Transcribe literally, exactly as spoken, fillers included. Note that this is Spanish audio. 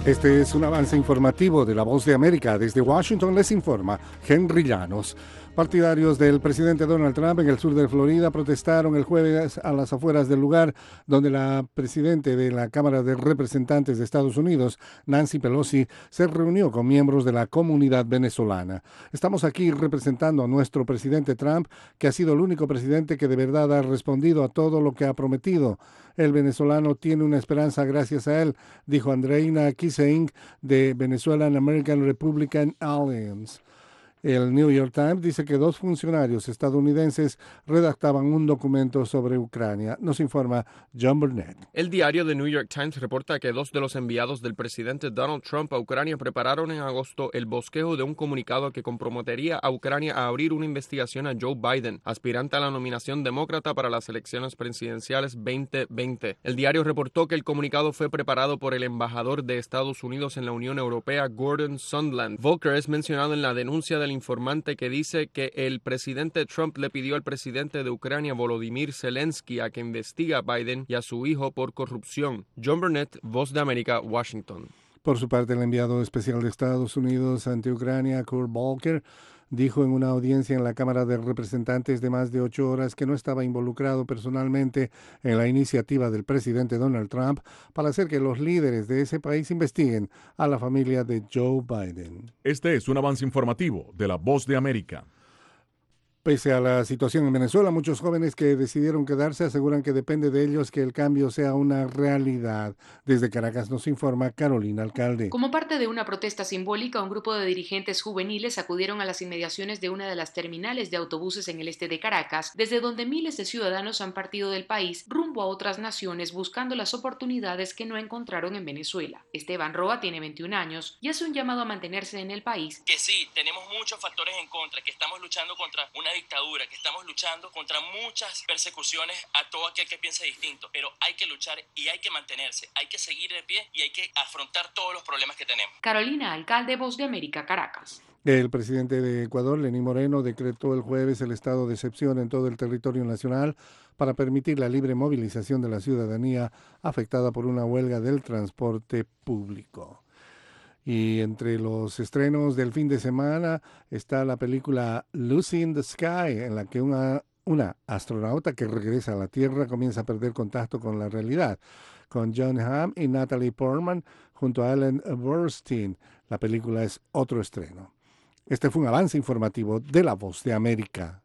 Este es un avance informativo de La Voz de América. Desde Washington les informa Henry Llanos. Partidarios del presidente Donald Trump en el sur de Florida protestaron el jueves a las afueras del lugar donde la presidenta de la Cámara de Representantes de Estados Unidos, Nancy Pelosi, se reunió con miembros de la comunidad venezolana. Estamos aquí representando a nuestro presidente Trump, que ha sido el único presidente que de verdad ha respondido a todo lo que ha prometido. El venezolano tiene una esperanza gracias a él, dijo Andreina Kiseing de Venezuelan American Republican Alliance. El New York Times dice que dos funcionarios estadounidenses redactaban un documento sobre Ucrania. Nos informa John Burnett. El diario The New York Times reporta que dos de los enviados del presidente Donald Trump a Ucrania prepararon en agosto el bosquejo de un comunicado que comprometería a Ucrania a abrir una investigación a Joe Biden, aspirante a la nominación demócrata para las elecciones presidenciales veinte veinte. El diario reportó que el comunicado fue preparado por el embajador de Estados Unidos en la Unión Europea, Gordon Sondland. Volker es mencionado en la denuncia del informante que dice que el presidente Trump le pidió al presidente de Ucrania, Volodymyr Zelensky, a que investigue a Biden y a su hijo por corrupción. John Burnett, Voz de América, Washington. Por su parte, el enviado especial de Estados Unidos ante Ucrania, Kurt Volker, dijo en una audiencia en la Cámara de Representantes de más de ocho horas que no estaba involucrado personalmente en la iniciativa del presidente Donald Trump para hacer que los líderes de ese país investiguen a la familia de Joe Biden. Este es un avance informativo de La Voz de América. Pese a la situación en Venezuela, muchos jóvenes que decidieron quedarse aseguran que depende de ellos que el cambio sea una realidad. Desde Caracas nos informa Carolina Alcalde. Como parte de una protesta simbólica, un grupo de dirigentes juveniles acudieron a las inmediaciones de una de las terminales de autobuses en el este de Caracas, desde donde miles de ciudadanos han partido del país rumbo a otras naciones buscando las oportunidades que no encontraron en Venezuela. Esteban Roa tiene veintiún años y hace un llamado a mantenerse en el país. Que sí, tenemos muchos factores en contra, que estamos luchando contra una dictadura, que estamos luchando contra muchas persecuciones a todo aquel que piense distinto, pero hay que luchar y hay que mantenerse, hay que seguir de pie y hay que afrontar todos los problemas que tenemos. Carolina Alcalde, Voz de América, Caracas. El presidente de Ecuador, Lenín Moreno, decretó el jueves el estado de excepción en todo el territorio nacional para permitir la libre movilización de la ciudadanía afectada por una huelga del transporte público. Y entre los estrenos del fin de semana está la película Lucy in the Sky, en la que una, una astronauta que regresa a la Tierra comienza a perder contacto con la realidad, con Jon Hamm y Natalie Portman junto a Ellen Burstyn. La película es otro estreno. Este fue un avance informativo de La Voz de América.